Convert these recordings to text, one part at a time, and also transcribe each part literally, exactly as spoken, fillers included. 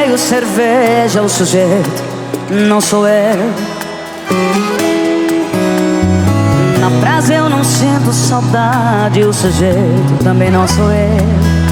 odeio cerveja, o sujeito não sou eu. Na praia eu não sinto saudade, o sujeito também não sou eu.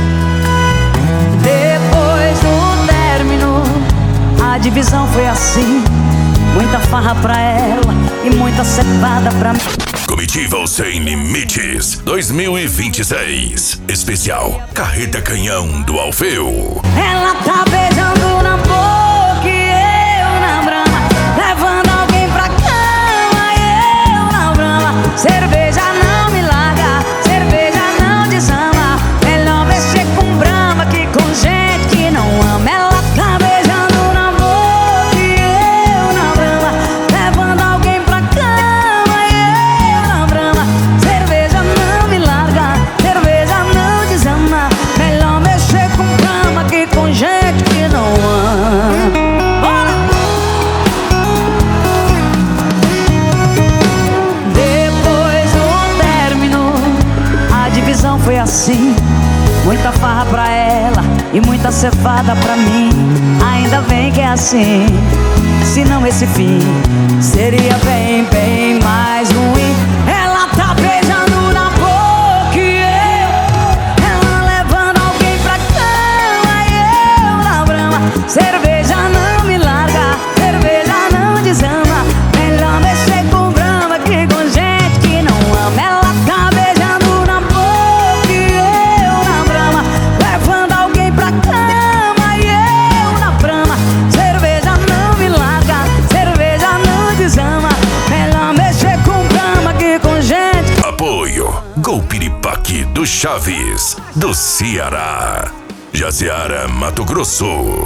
Depois do término, a divisão foi assim: muita farra pra ela e muita cevada pra mim. Comitiva Sem Limites dois mil e vinte e seis. Especial Carreta Canhão do Alfeu. Ela tá beijando na boca e eu na brama, levando alguém pra cama e eu na brama. Cerveja não me larga, cerveja não desama. Melhor mexer com brama que com gente que não ama. Ela tá beijando na boca e eu na brama, levando alguém pra cama e eu na brama. Cerveja não me larga, cerveja não desama. Melhor mexer com brama que com gente que não ama. Bora! Depois do término, a divisão foi assim: muita farra pra ela e muita cevada pra mim. Ainda bem que é assim, senão esse fim seria bem, bem mais ruim. Ela tá beijando na boca e eu, ela levando alguém pra cama e eu na brama. Cerveja não me larga, cerveja não desama. Melhor mexer com brama que com gente que não ama. Ela tá beijando na boca e eu na brama, levando alguém pra cama e eu na brama. Cerveja não me larga, cerveja não desama. Melhor mexer com brama que com gente. Apoio Golpiripaque do Chaves do Ceará. Jaciara, Mato Grosso.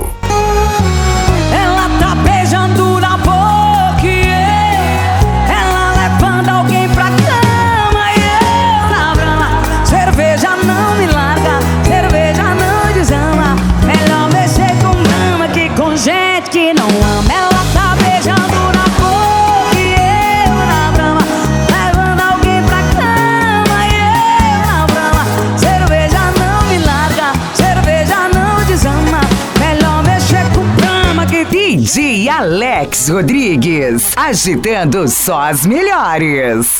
Ela tá beijando na boca e eu, ela levando alguém pra cama e eu na brama. Cerveja não me larga, cerveja não desama. Melhor mexer com brama que com gente que não ama. Ela tá beijando na boca e eu na brama, levando alguém pra cama e eu na brama. Cerveja não me larga, cerveja não desama. Melhor mexer com brama que D J Alex Rodrigues, agitando só as melhores.